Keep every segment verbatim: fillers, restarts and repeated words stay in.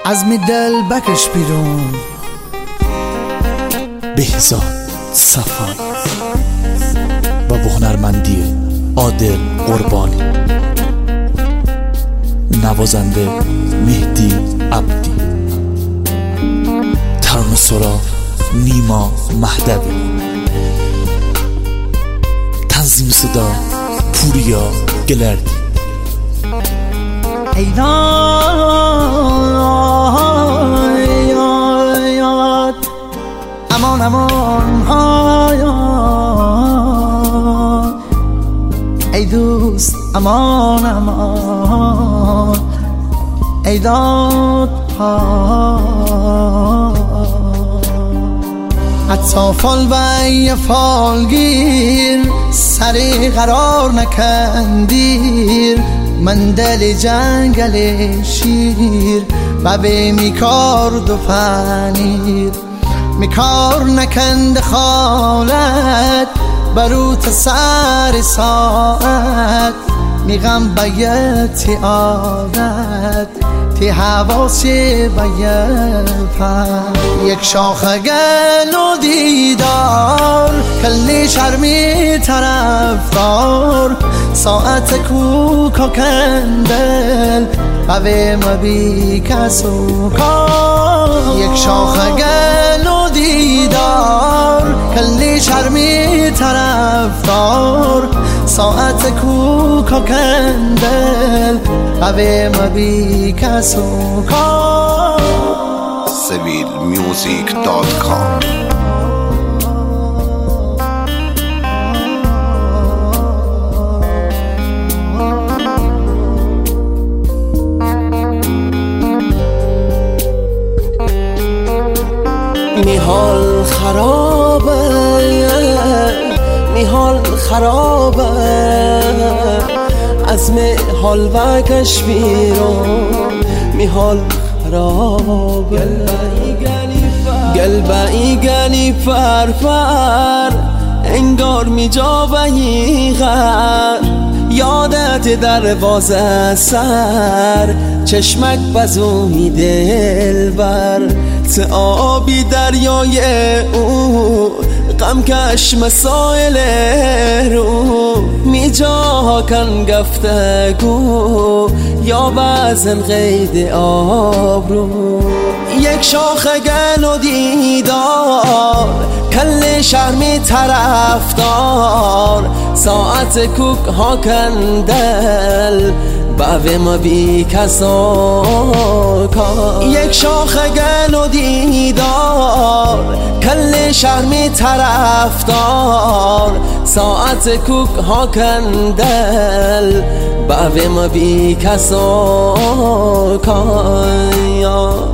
از می دل بکش بیرون. بهزاد صفایی و هنرمندی عادل قربانی، نوازنده مهدی عبدی، ترانه سرا نیما مهدوی، تنظیم صدا پوریا گلردی. ای یاد امان امان هایان، ای دوست امان امان، ای داد ها حتی فال و ای فالگیر سری قرار نکندیر، من دل جنگل شیر و به میکارد و پنیر، میکار نکند خالت بروت سر ساعت، میغم بیتی عادت تی حواسی بیفن. یک شاخ گل و دیدار کلی شرمی طرفدار، ساعت کوکا کندل قوی مبی کسو کار. یک شاخ گل و دیدار کلی شرمی طرفدار، ساعت کوکا کندل قوی مبی کسو کار. سبیل میوزیک دات کام. میحال خرابه میحال خرابه، از میحال بکش بیرون. میحال خرابه گلبهی گلی فرفر، انگار می جا بهی غر، یادت دروازه سر، چشمک بزومی دل بر. ت آبی دریای او غم کش مسائل رو، می جا کن گفتگو یا بزن قید آب رو. یک شاخ گل و دیدار کل شرمی طرفدار، ساعت کوک ها کندل باوی ما بی کسا کار. یک شاخ گل و دیدار کل شرمی طرفدار، ساعت کوک ها کندل باوی ما بی کسا کار.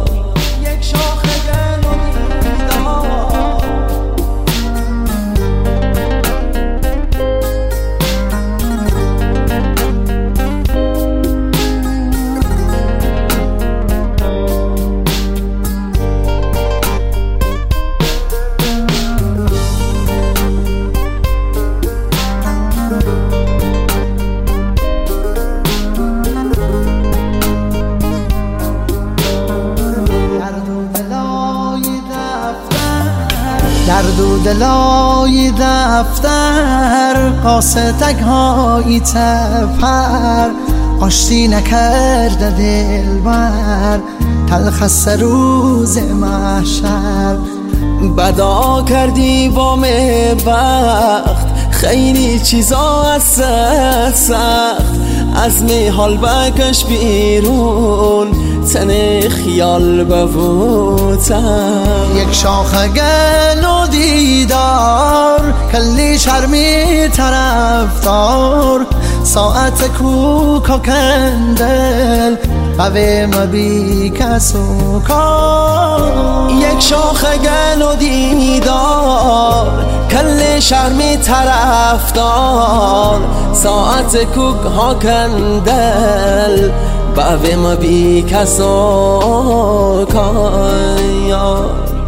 درد و دلای دفتر، قاصدک های تفر، آشتی نکرده دلبر، تلخ است روز محشر. بدا کردی وام وقت، خیلی چیزا از سخت، از میحال بکش بیرون، تن خیال ببوتم. یک شاخ گل و دیدار کلی شرمی طرفدار، ساعت کوکا کندل قوی مبی کسو کار. یک شاخ گل و دیدار کل شرمی طرفدار، ساعت کوک ها کندل باوی ما بی کسا کار.